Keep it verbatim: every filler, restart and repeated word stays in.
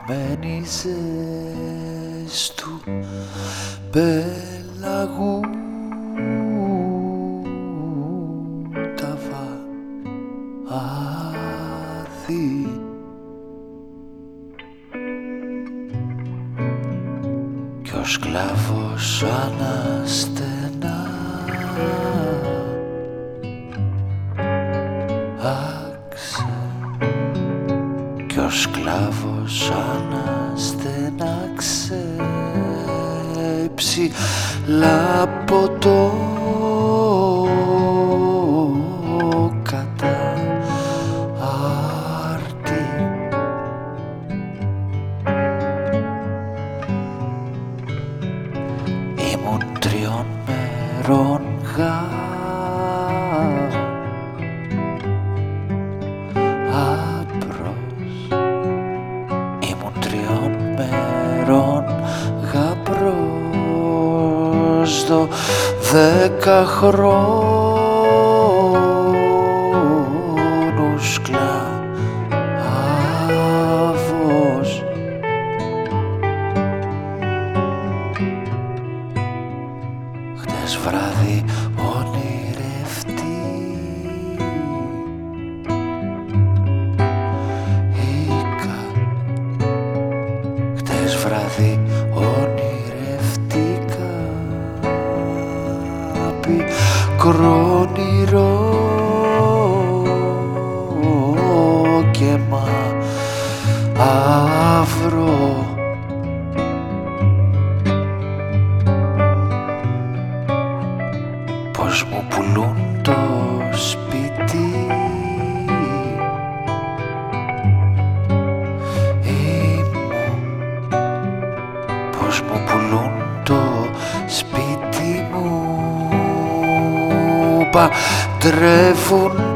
ριζωμένη ζέστου πέλαγου τα βάθη. Κι ο σκλάβος αναστενά άξε. Κι ο σκλάβος αναστενάξε ψηλά από το κατάρτι. Ήμουν τριών μέρων γάπρος. Ήμουν τριών μέρων γάπρος το δέκα χρόνους σκλάβος. Χτες βράδυ ονειρευτήκα Χτες βράδυ ονειρευτήκα πικρό όνειρο και μαύρο. Πως μου πουλούν το σπίτι ήμου, πως μου πουλούν το σπίτι μου, παντρεύουν